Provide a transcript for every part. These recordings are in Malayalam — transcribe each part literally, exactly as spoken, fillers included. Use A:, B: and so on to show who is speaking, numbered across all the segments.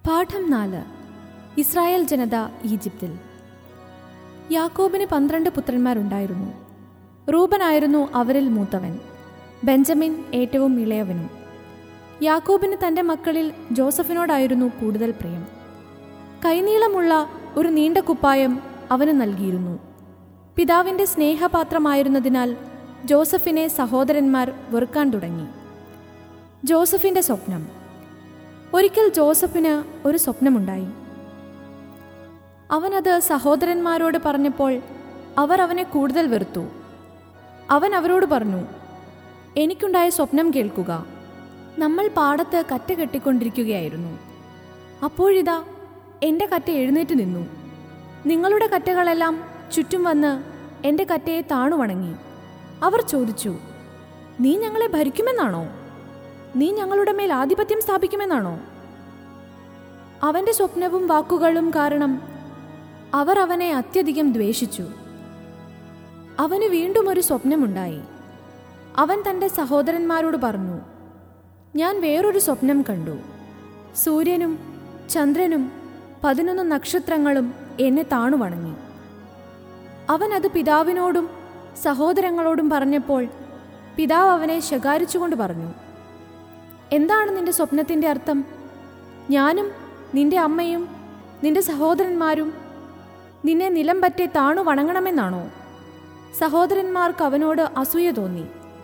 A: പാഠം നാല്. ഇസ്രായേൽ ജനത ഈജിപ്തിൽ. യാക്കോബിന് പന്ത്രണ്ട് പുത്രന്മാരുണ്ടായിരുന്നു. റൂബനായിരുന്നു അവരിൽ മൂത്തവൻ, ബെഞ്ചമിൻ ഏറ്റവും ഇളയവനും. യാക്കോബിന് തൻ്റെ മക്കളിൽ ജോസഫിനോടായിരുന്നു കൂടുതൽ പ്രിയം. കൈനീളമുള്ള ഒരു നീണ്ട കുപ്പായം അവന് നൽകിയിരുന്നു. പിതാവിൻ്റെ സ്നേഹപാത്രമായിരുന്നതിനാൽ ജോസഫിനെ സഹോദരന്മാർ വെറുക്കാൻ തുടങ്ങി. ജോസഫിൻ്റെ സ്വപ്നം. ഒരിക്കൽ ജോസഫിന് ഒരു സ്വപ്നമുണ്ടായി. അവനത് സഹോദരന്മാരോട് പറഞ്ഞപ്പോൾ അവർ അവനെ കൂടുതൽ വെറുത്തു. അവൻ അവരോട് പറഞ്ഞു, എനിക്കുണ്ടായ സ്വപ്നം കേൾക്കുക. നമ്മൾ പാടത്ത് കറ്റ കെട്ടിക്കൊണ്ടിരിക്കുകയായിരുന്നു. അപ്പോഴിതാ എൻ്റെ കറ്റ എഴുന്നേറ്റ് നിന്നു. നിങ്ങളുടെ കറ്റകളെല്ലാം ചുറ്റും വന്ന് എൻ്റെ കറ്റയെ താണുവണങ്ങി. അവർ ചോദിച്ചു, നീ ഞങ്ങളെ ഭരിക്കുമെന്നാണോ? നീ ഞങ്ങളുടെ മേൽ ആധിപത്യം സ്ഥാപിക്കുമെന്നാണോ? അവൻ്റെ സ്വപ്നവും വാക്കുകളും കാരണം അവർ അവനെ അത്യധികം ദ്വേഷിച്ചു. അവന് വീണ്ടും ഒരു സ്വപ്നമുണ്ടായി. അവൻ തൻ്റെ സഹോദരന്മാരോട് പറഞ്ഞു, ഞാൻ വേറൊരു സ്വപ്നം കണ്ടു. സൂര്യനും ചന്ദ്രനും പതിനൊന്ന് നക്ഷത്രങ്ങളും എന്നെ താണുവണങ്ങി. അവൻ അത് പിതാവിനോടും സഹോദരങ്ങളോടും പറഞ്ഞപ്പോൾ പിതാവ് അവനെ ശകാരിച്ചുകൊണ്ട് പറഞ്ഞു, എന്താണ് നിന്റെ സ്വപ്നത്തിൻ്റെ അർത്ഥം? ഞാനും നിന്റെ അമ്മയും നിന്റെ സഹോദരന്മാരും നിന്നെ നിലം പറ്റെ താണു വണങ്ങണമെന്നാണോ? സഹോദരന്മാർക്ക് അവനോട് അസൂയ തോന്നി.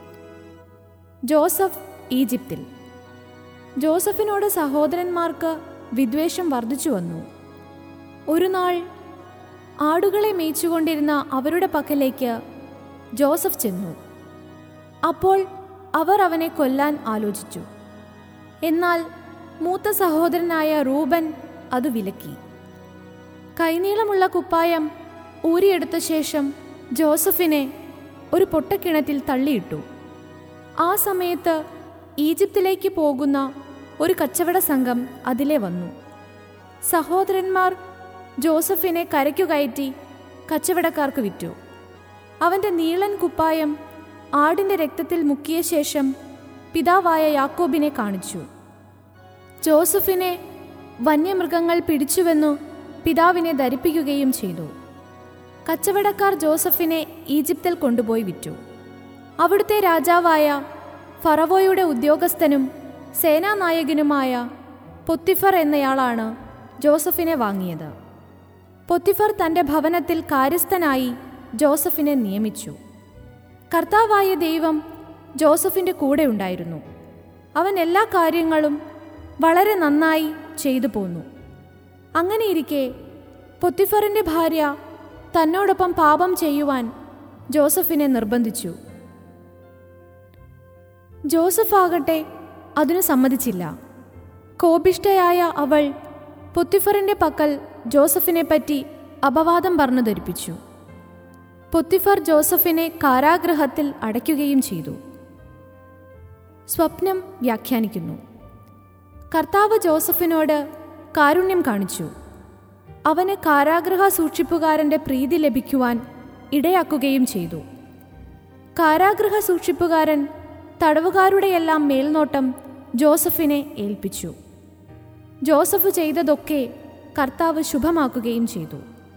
A: ജോസഫ് ഈജിപ്തിൽ. ജോസഫിനോട് സഹോദരന്മാർക്ക് വിദ്വേഷം വർദ്ധിച്ചു വന്നു. ഒരു നാൾ ആടുകളെ മേയിച്ചുകൊണ്ടിരുന്ന അവരുടെ പക്കലേക്ക് ജോസഫ് ചെന്നു. അപ്പോൾ അവർ അവനെ കൊല്ലാൻ ആലോചിച്ചു. എന്നാൽ മൂത്ത സഹോദരനായ റൂബൻ അത് വിലക്കി. കൈനീളമുള്ള കുപ്പായം ഊരിയെടുത്ത ശേഷം ജോസഫിനെ ഒരു പൊട്ടക്കിണറ്റിൽ തള്ളിയിട്ടു. ആ സമയത്ത് ഈജിപ്തിലേക്ക് പോകുന്ന ഒരു കച്ചവട സംഘം അതിലെ വന്നു. സഹോദരന്മാർ ജോസഫിനെ കരയ്ക്കു കയറ്റി കച്ചവടക്കാർക്ക് വിറ്റു. അവൻ്റെ നീളൻ കുപ്പായം ആടിൻ്റെ രക്തത്തിൽ മുക്കിയ ശേഷം പിതാവായ യാക്കോബിനെ കാണിച്ചു. ജോസഫിനെ വന്യമൃഗങ്ങൾ പിടിച്ചുവെന്നു പിതാവിനെ ധരിപ്പിക്കുകയും ചെയ്തു. കച്ചവടക്കാർ ജോസഫിനെ ഈജിപ്തിൽ കൊണ്ടുപോയി വിറ്റു. അവിടുത്തെ രാജാവായ ഫറവോയുടെ ഉദ്യോഗസ്ഥനും സേനാനായകനുമായ പൊത്തിഫർ എന്നയാളാണ് ജോസഫിനെ വാങ്ങിയത്. പൊത്തിഫർ തൻ്റെ ഭവനത്തിൽ കാര്യസ്ഥനായി ജോസഫിനെ നിയമിച്ചു. കർത്താവായ ദൈവം ജോസഫിൻ്റെ കൂടെ ഉണ്ടായിരുന്നു. അവൻ എല്ലാ കാര്യങ്ങളും വളരെ നന്നായി ചെയ്തു പോന്നു. അങ്ങനെയിരിക്കെ പൊത്തിഫറിൻ്റെ ഭാര്യ തന്നോടൊപ്പം പാപം ചെയ്യുവാൻ ജോസഫിനെ നിർബന്ധിച്ചു. ജോസഫ് ആകട്ടെ അതിനു സമ്മതിച്ചില്ല. കോപിഷ്ഠയായ അവൾ പൊത്തിഫറിൻ്റെ പക്കൽ ജോസഫിനെ പറ്റി അപവാദം പറഞ്ഞു ധരിപ്പിച്ചു. പൊത്തിഫർ ജോസഫിനെ കാരാഗൃഹത്തിൽ അടയ്ക്കുകയും ചെയ്തു. സ്വപ്നം വ്യാഖ്യാനിക്കുന്നു. കർത്താവ് ജോസഫിനോട് കാരുണ്യം കാണിച്ചു. അവന് കാരാഗൃഹ സൂക്ഷിപ്പുകാരൻ്റെ പ്രീതി ലഭിക്കുവാൻ ഇടയാക്കുകയും ചെയ്തു. കാരാഗൃഹ സൂക്ഷിപ്പുകാരൻ തടവുകാരുടെയെല്ലാം മേൽനോട്ടം ജോസഫിനെ ഏൽപ്പിച്ചു. ജോസഫ് ചെയ്തതൊക്കെ കർത്താവ് ശുഭമാക്കുകയും ചെയ്തു.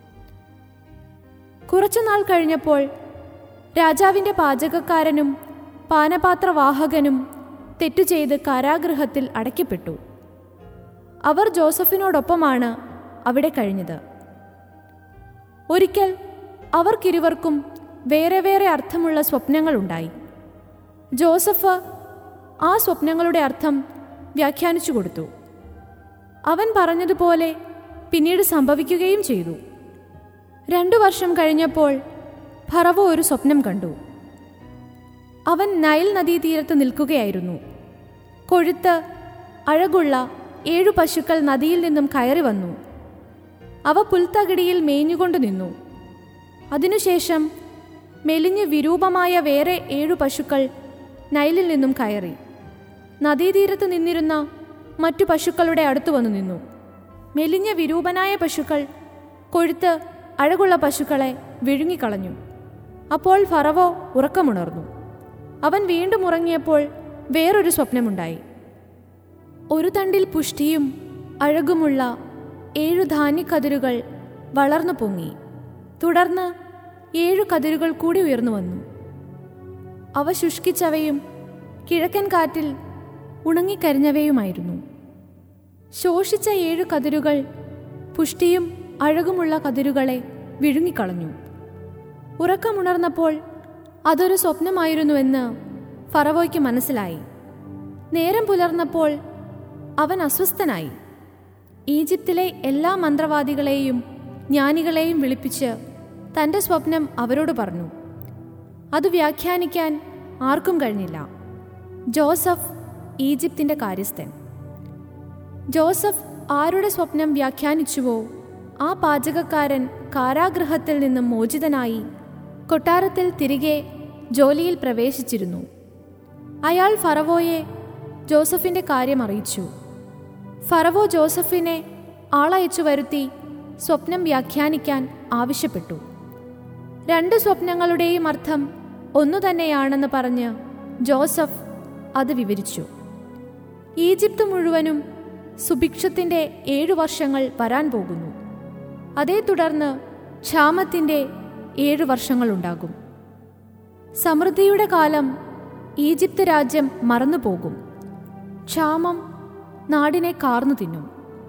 A: കുറച്ചുനാൾ കഴിഞ്ഞപ്പോൾ രാജാവിൻ്റെ പാചകക്കാരനും പാനപാത്രവാഹകനും തെറ്റുചെയ്ത് കാരാഗൃഹത്തിൽ അടയ്ക്കപ്പെട്ടു. അവർ ജോസഫിനോടൊപ്പമാണ് അവിടെ കഴിഞ്ഞത്. ഒരിക്കൽ അവർക്കിരുവർക്കും വേറെ വേറെ അർത്ഥമുള്ള സ്വപ്നങ്ങളുണ്ടായി. ജോസഫ് ആ സ്വപ്നങ്ങളുടെ അർത്ഥം വ്യാഖ്യാനിച്ചു കൊടുത്തു. അവൻ പറഞ്ഞതുപോലെ പിന്നീട് സംഭവിക്കുകയും ചെയ്തു. രണ്ടു വർഷം കഴിഞ്ഞപ്പോൾ ഫറവോ ഒരു സ്വപ്നം കണ്ടു. അവൻ നൈൽ നദീതീരത്ത് നിൽക്കുകയായിരുന്നു. കൊഴുത്ത് അഴകുള്ള ഏഴു പശുക്കൾ നദിയിൽ നിന്നും കയറി വന്നു. അവ പുൽത്തകിടിയിൽ മേഞ്ഞുകൊണ്ട് നിന്നു. അതിനുശേഷം മെലിഞ്ഞ് വിരൂപമായ വേറെ ഏഴു പശുക്കൾ നൈലിൽ നിന്നും കയറി നദീതീരത്ത് നിന്നിരുന്ന മറ്റു പശുക്കളുടെ അടുത്ത് വന്നു നിന്നു. മെലിഞ്ഞ വിരൂപനായ പശുക്കൾ കൊഴുത്ത് അഴകുള്ള പശുക്കളെ വിഴുങ്ങിക്കളഞ്ഞു. അപ്പോൾ ഫറവോ ഉറക്കമുണർന്നു. അവൻ വീണ്ടും ഉറങ്ങിയപ്പോൾ വേറൊരു സ്വപ്നമുണ്ടായി. ഒരു തണ്ടിൽ പുഷ്ടിയും അഴകുമുള്ള ഏഴു ധാന്യക്കതിരുകൾ വളർന്നു പൊങ്ങി. തുടർന്ന് ഏഴു കതിരുകൾ കൂടി ഉയർന്നു വന്നു. അവ ശുഷ്കിച്ചവയും കിഴക്കൻ കാറ്റിൽ ഉണങ്ങിക്കരിഞ്ഞവയുമായിരുന്നു. ശോഷിച്ച ഏഴു കതിരുകൾ പുഷ്ടിയും അഴകുമുള്ള കതിരുകളെ വിഴുങ്ങിക്കളഞ്ഞു. ഉറക്കമുണർന്നപ്പോൾ അതൊരു സ്വപ്നമായിരുന്നുവെന്ന് ഫറവോയ്ക്ക് മനസ്സിലായി. നേരം പുലർന്നപ്പോൾ അവൻ അസ്വസ്ഥനായി. ഈജിപ്തിലെ എല്ലാ മന്ത്രവാദികളെയും ജ്ഞാനികളെയും വിളിപ്പിച്ച് തൻ്റെ സ്വപ്നം അവരോട് പറഞ്ഞു. അത് വ്യാഖ്യാനിക്കാൻ ആർക്കും കഴിഞ്ഞില്ല. ജോസഫ്, ഈജിപ്തിൻ്റെ കാര്യസ്ഥൻ. ജോസഫ് ആരുടെ സ്വപ്നം വ്യാഖ്യാനിച്ചുവോ ആ പാചകക്കാരൻ കാരാഗൃഹത്തിൽ നിന്നും മോചിതനായി കൊട്ടാരത്തിൽ തിരികെ ജോലിയിൽ പ്രവേശിച്ചിരുന്നു. അയാൾ ഫറവോയെ ജോസഫിൻ്റെ കാര്യം അറിയിച്ചു. ഫറവോ ജോസഫിനെ ആളയച്ചു വരുത്തി സ്വപ്നം വ്യാഖ്യാനിക്കാൻ ആവശ്യപ്പെട്ടു. രണ്ട് സ്വപ്നങ്ങളുടെയും അർത്ഥം ഒന്നു തന്നെയാണെന്ന് പറഞ്ഞ് ജോസഫ് അത് വിവരിച്ചു. ഈജിപ്ത് മുഴുവനും സുഭിക്ഷത്തിൻ്റെ ഏഴു വർഷങ്ങൾ വരാൻ പോകുന്നു. അതേ തുടർന്ന് ക്ഷാമത്തിൻ്റെ ഏഴു വർഷങ്ങളുണ്ടാകും. സമൃദ്ധിയുടെ കാലം ഈജിപ്ത് രാജ്യം മറന്നുപോകും. ക്ഷാമം നാടിനെ കാർന്നു തിന്നും.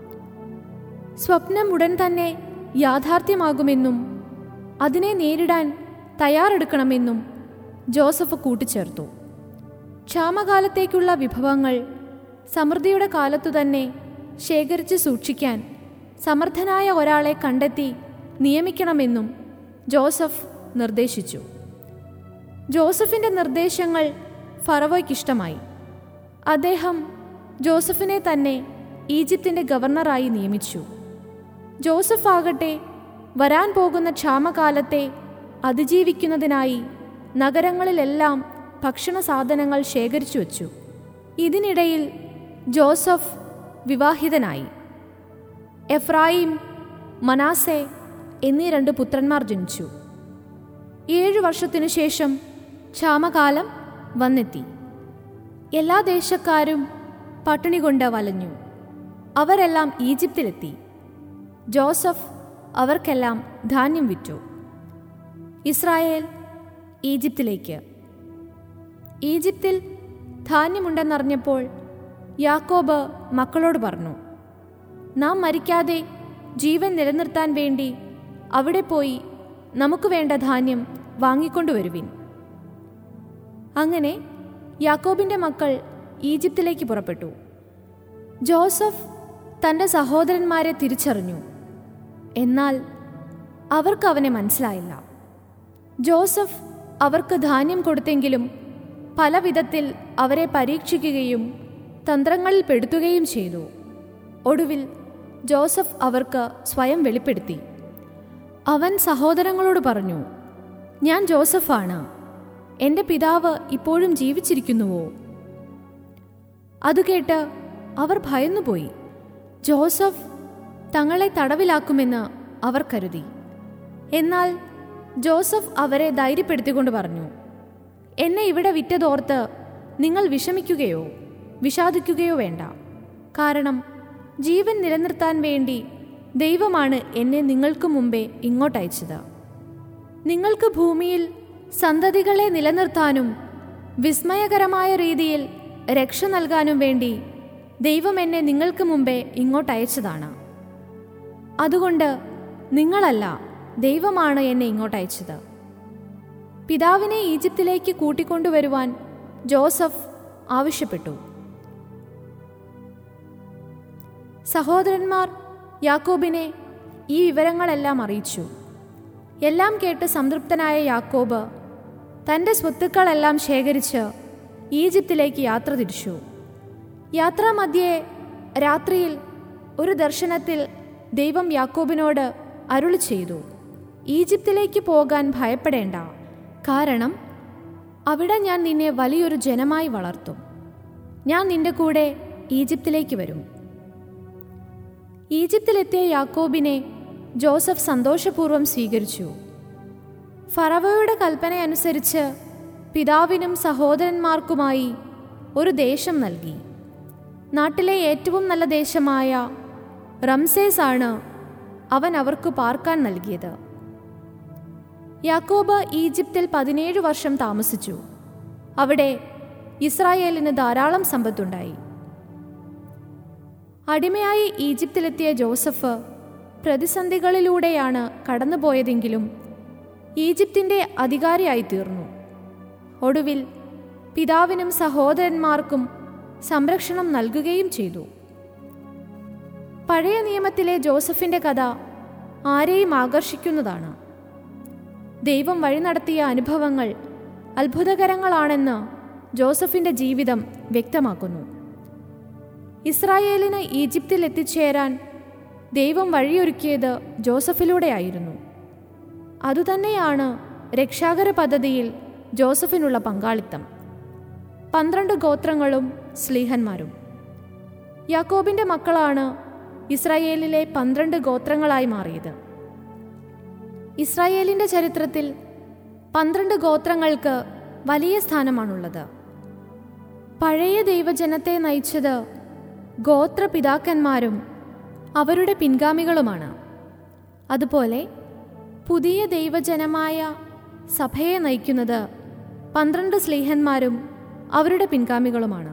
A: സ്വപ്നം ഉടൻ തന്നെ യാഥാർത്ഥ്യമാകുമെന്നും അതിനെ നേരിടാൻ തയ്യാറെടുക്കണമെന്നും ജോസഫ് കൂട്ടിച്ചേർത്തു. ക്ഷാമകാലത്തേക്കുള്ള വിഭവങ്ങൾ സമൃദ്ധിയുടെ കാലത്തു തന്നെ ശേഖരിച്ച് സൂക്ഷിക്കാൻ സമർത്ഥനായ ഒരാളെ കണ്ടെത്തി നിയമിക്കണമെന്നും ജോസഫ് നിർദ്ദേശിച്ചു. ജോസഫിൻ്റെ നിർദ്ദേശങ്ങൾ ഫറവോയ്ക്കിഷ്ടമായി. അദ്ദേഹം ജോസഫിനെ തന്നെ ഈജിപ്തിൻ്റെ ഗവർണറായി നിയമിച്ചു. ജോസഫ് ആകട്ടെ വരാൻ പോകുന്ന ക്ഷാമകാലത്തെ അതിജീവിക്കുന്നതിനായി നഗരങ്ങളിലെല്ലാം ഭക്ഷണ സാധനങ്ങൾ ശേഖരിച്ചു വച്ചു. ഇതിനിടയിൽ ജോസഫ് വിവാഹിതനായി. എഫ്രായിം, മനാസെ എന്നീ രണ്ട് പുത്രന്മാർ ജനിച്ചു. ഏഴു വർഷത്തിനു ശേഷം ക്ഷാമകാലം വന്നെത്തി. എല്ലാ ദേശക്കാരും പട്ടിണി കൊണ്ട് വലഞ്ഞു. അവരെല്ലാം ഈജിപ്തിലെത്തി. ജോസഫ് അവർക്കെല്ലാം ധാന്യം വിറ്റു. ഇസ്രായേൽ ഈജിപ്തിലേക്ക്. ഈജിപ്തിൽ ധാന്യമുണ്ടെന്നറിഞ്ഞപ്പോൾ യാക്കോബ് മക്കളോട് പറഞ്ഞു, നാം മരിക്കാതെ ജീവൻ നിലനിർത്താൻ വേണ്ടി അവിടെ പോയി നമുക്ക് വേണ്ട ധാന്യം വാങ്ങിക്കൊണ്ടുവരുവിൻ. അങ്ങനെ യാക്കോബിൻ്റെ മക്കൾ ഈജിപ്തിലേക്ക് പുറപ്പെട്ടു. ജോസഫ് തൻ്റെ സഹോദരന്മാരെ തിരിച്ചറിഞ്ഞു. എന്നാൽ അവർക്ക് അവനെ മനസ്സിലായില്ല. ജോസഫ് അവർക്ക് ധാന്യം കൊടുത്തെങ്കിലും പല വിധത്തിൽ അവരെ പരീക്ഷിക്കുകയും തന്ത്രങ്ങളിൽ പെടുത്തുകയും ചെയ്തു. ഒടുവിൽ ജോസഫ് അവർക്ക് സ്വയം വെളിപ്പെടുത്തി. അവൻ സഹോദരങ്ങളോട് പറഞ്ഞു, ഞാൻ ജോസഫാണ്. എൻ്റെ പിതാവ് ഇപ്പോഴും ജീവിച്ചിരിക്കുന്നുവോ? അതുകേട്ട് അവർ ഭയന്നുപോയി. ജോസഫ് തങ്ങളെ തടവിലാക്കുമെന്ന് അവർ കരുതി. എന്നാൽ ജോസഫ് അവരെ ധൈര്യപ്പെടുത്തിക്കൊണ്ട് പറഞ്ഞു, എന്നെ ഇവിടെ വിറ്റതോർത്ത് നിങ്ങൾ വിഷമിക്കുകയോ വിഷാദിക്കുകയോ വേണ്ട. കാരണം ജീവൻ നിലനിർത്താൻ വേണ്ടി ദൈവമാണ് എന്നെ നിങ്ങൾക്ക് മുമ്പേ ഇങ്ങോട്ടയച്ചത്. നിങ്ങൾക്ക് ഭൂമിയിൽ സന്തതികളെ നിലനിർത്താനും വിസ്മയകരമായ രീതിയിൽ രക്ഷ നൽകാനും വേണ്ടി ദൈവം എന്നെ നിങ്ങൾക്ക് മുമ്പേ ഇങ്ങോട്ടയച്ചതാണ്. അതുകൊണ്ട് നിങ്ങളല്ല, ദൈവമാണ് എന്നെ ഇങ്ങോട്ടയച്ചത്. പിതാവിനെ ഈജിപ്തിലേക്ക് കൂട്ടിക്കൊണ്ടുവരുവാൻ ജോസഫ് ആവശ്യപ്പെട്ടു. സഹോദരന്മാർ യാക്കോബിനെ ഈ വിവരങ്ങളെല്ലാം അറിയിച്ചു. എല്ലാം കേട്ട് സംതൃപ്തനായ യാക്കോബ് തൻ്റെ സ്വത്തുക്കളെല്ലാം ശേഖരിച്ച് ഈജിപ്തിലേക്ക് യാത്ര തിരിച്ചു. യാത്രാമധ്യേ രാത്രിയിൽ ഒരു ദർശനത്തിൽ ദൈവം യാക്കോബിനോട് അരുളി ചെയ്തു, ഈജിപ്തിലേക്ക് പോകാൻ ഭയപ്പെടേണ്ട. കാരണം അവിടെ ഞാൻ നിന്നെ വലിയൊരു ജനമായി വളർത്തും. ഞാൻ നിന്റെ കൂടെ ഈജിപ്തിലേക്ക് വരും. ഈജിപ്തിലെത്തിയ യാക്കോബിനെ ജോസഫ് സന്തോഷപൂർവ്വം സ്വീകരിച്ചു. ഫറവോയുടെ കൽപ്പനയനുസരിച്ച് പിതാവിനും സഹോദരന്മാർക്കുമായി ഒരു ദേശം നൽകി. നാട്ടിലെ ഏറ്റവും നല്ല ദേശമായ റംസേസ് ആണ് അവൻ അവർക്ക് പാർക്കാൻ നൽകിയത്. യാക്കോബ് ഈജിപ്തിൽ പതിനേഴ് വർഷം താമസിച്ചു. അവിടെ ഇസ്രായേലിന് ധാരാളം സമ്പത്തുണ്ടായി. അടിമയായി ഈജിപ്തിലെത്തിയ ജോസഫ് പ്രതിസന്ധികളിലൂടെയാണ് കടന്നുപോയതെങ്കിലും ഈജിപ്തിൻ്റെ അധികാരിയായി തീർന്നു. ഒടുവിൽ പിതാവിനും സഹോദരന്മാർക്കും സംരക്ഷണം നൽകുകയും ചെയ്തു. പഴയ നിയമത്തിലെ ജോസഫിൻ്റെ കഥ ആരെയും ആകർഷിക്കുന്നതാണ്. ദൈവം വഴി നടത്തിയ അനുഭവങ്ങൾ അത്ഭുതകരങ്ങളാണെന്ന് ജോസഫിൻ്റെ ജീവിതം വ്യക്തമാക്കുന്നു. ഇസ്രായേലിന് ഈജിപ്തിൽ എത്തിച്ചേരാൻ ദൈവം വഴിയൊരുക്കിയത് ജോസഫിലൂടെയായിരുന്നു. അതുതന്നെയാണ് രക്ഷാകര പദ്ധതിയിൽ ജോസഫിനുള്ള പങ്കാളിത്തം. പന്ത്രണ്ട് ഗോത്രങ്ങളും സ്ലീഹന്മാരും. യാക്കോബിൻ്റെ മക്കളാണ് ഇസ്രായേലിലെ പന്ത്രണ്ട് ഗോത്രങ്ങളായി മാറിയത്. ഇസ്രായേലിൻ്റെ ചരിത്രത്തിൽ പന്ത്രണ്ട് ഗോത്രങ്ങൾക്ക് വലിയ സ്ഥാനമാണുള്ളത്. പഴയ ദൈവജനത്തെ നയിച്ചത് ഗോത്രപിതാക്കന്മാരും അവരുടെ പിൻഗാമികളുമാണ്. അതുപോലെ പുതിയ ദൈവജനമായ സഭയെ നയിക്കുന്നത് പന്ത്രണ്ട് സ്ലീഹന്മാരും അവരുടെ പിൻഗാമികളുമാണ്.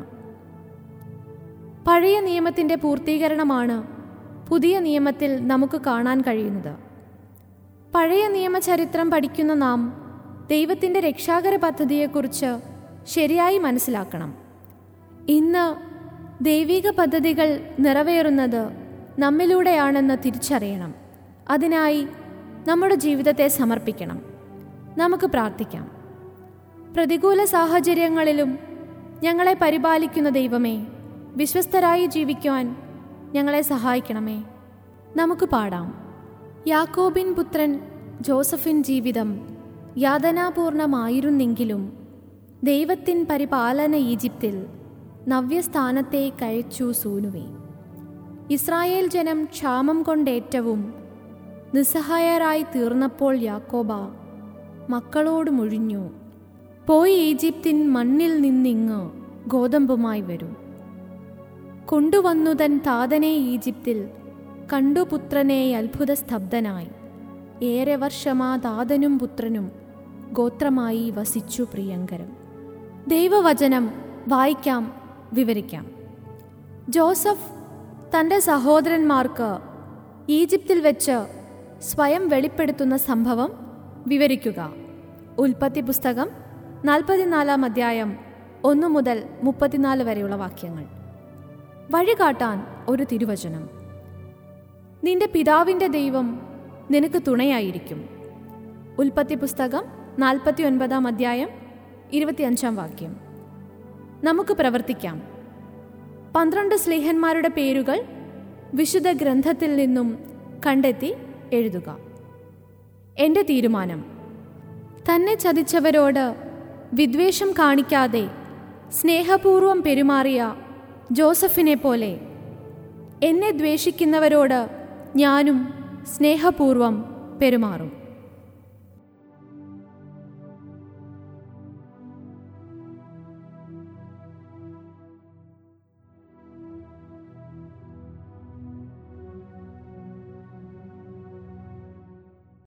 A: പഴയ നിയമത്തിൻ്റെ പൂർത്തീകരണമാണ് പുതിയ നിയമത്തിൽ നമുക്ക് കാണാൻ കഴിയുന്നത്. പഴയ നിയമചരിത്രം പഠിക്കുന്ന നാം ദൈവത്തിൻ്റെ രക്ഷാകര പദ്ധതിയെക്കുറിച്ച് ശരിയായി മനസ്സിലാക്കണം. ഇന്ന് ദൈവിക പദ്ധതികൾ നിറവേറുന്നത് നമ്മിലൂടെയാണെന്ന് തിരിച്ചറിയണം. അതിനായി നമ്മുടെ ജീവിതത്തെ സമർപ്പിക്കണം. നമുക്ക് പ്രാർത്ഥിക്കാം. പ്രതികൂല സാഹചര്യങ്ങളിലും ഞങ്ങളെ പരിപാലിക്കുന്ന ദൈവമേ, വിശ്വസ്തരായി ജീവിക്കുവാൻ ഞങ്ങളെ സഹായിക്കണമേ. നമുക്ക് പാടാം. യാക്കോബിൻ പുത്രൻ ജോസഫിൻ ജീവിതം യാതനാപൂർണമായിരുന്നെങ്കിലും ദൈവത്തിൻ പരിപാലന ഈജിപ്തിൽ നവ്യസ്ഥാനത്തെ കയച്ചു സൂനുവേ. ഇസ്രായേൽ ജനം ക്ഷാമം കൊണ്ടേറ്റവും നിസ്സഹായരായി തീർന്നപ്പോൾ യാക്കോബ മക്കളോട് മുഴിഞ്ഞു, പോയി ഈജിപ്തിൻ മണ്ണിൽ നിന്നിങ്ങ് ഗോതമ്പുമായി വരൂ. കൊണ്ടുവന്നു തൻ താതനെ ഈജിപ്തിൽ കണ്ടു പുത്രനെ അത്ഭുത സ്തബ്ധനായി. ഏറെ വർഷമാ താതനും പുത്രനും ഗോത്രമായി വസിച്ചു പ്രിയങ്കരം. ദൈവവചനം വായിക്കാം, വിവരിക്കാം. ജോസഫ് തൻ്റെ സഹോദരന്മാർക്ക് ഈജിപ്തിൽ വെച്ച് സ്വയം വെളിപ്പെടുത്തുന്ന സംഭവം വിവരിക്കുക. ഉൽപ്പത്തി പുസ്തകം നാൽപ്പത്തിനാലാം അധ്യായം ഒന്ന് മുതൽ മുപ്പത്തിനാല് വരെയുള്ള വാക്യങ്ങൾ. വഴികാട്ടാൻ ഒരു തിരുവചനം. നിന്റെ പിതാവിൻ്റെ ദൈവം നിനക്ക് തുണയായിരിക്കും. ഉൽപ്പത്തി പുസ്തകം നാൽപ്പത്തി ഒൻപതാം അധ്യായം ഇരുപത്തിയഞ്ചാം വാക്യം. നമുക്ക് പ്രവർത്തിക്കാം. പന്ത്രണ്ട് സ്ലീഹന്മാരുടെ പേരുകൾ വിശുദ്ധ ഗ്രന്ഥത്തിൽ നിന്നും കണ്ടെത്തി എഴുതുക. എൻ്റെ തീരുമാനം: തന്നെ ചതിച്ചവരോട് വിദ്വേഷം കാണിക്കാതെ സ്നേഹപൂർവം പെരുമാറിയ ജോസഫിനെ പോലെ എന്നെ ദ്വേഷിക്കുന്നവരോട് ഞാനും സ്നേഹപൂർവം പെരുമാറും.